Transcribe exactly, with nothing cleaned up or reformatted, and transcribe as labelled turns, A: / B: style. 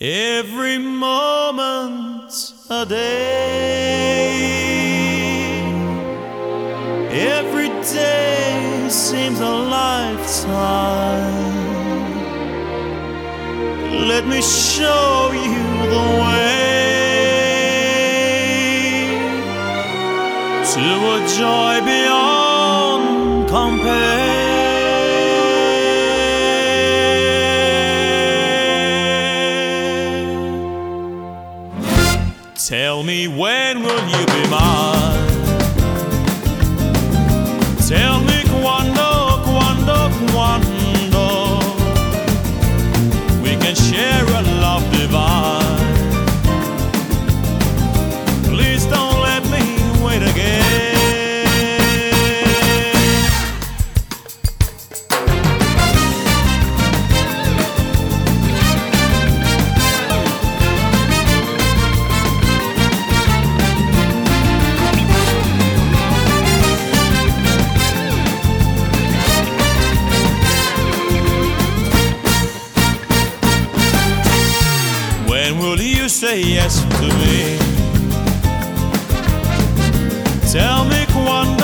A: Every moment a day, every day seems a lifetime. Let me show you the way to a joy beyond compare. Tell me, when will you be mine? Tell me quando, quando, quando we can share a love divine. Please don't let me wait again. When will you say yes to me? Tell me quando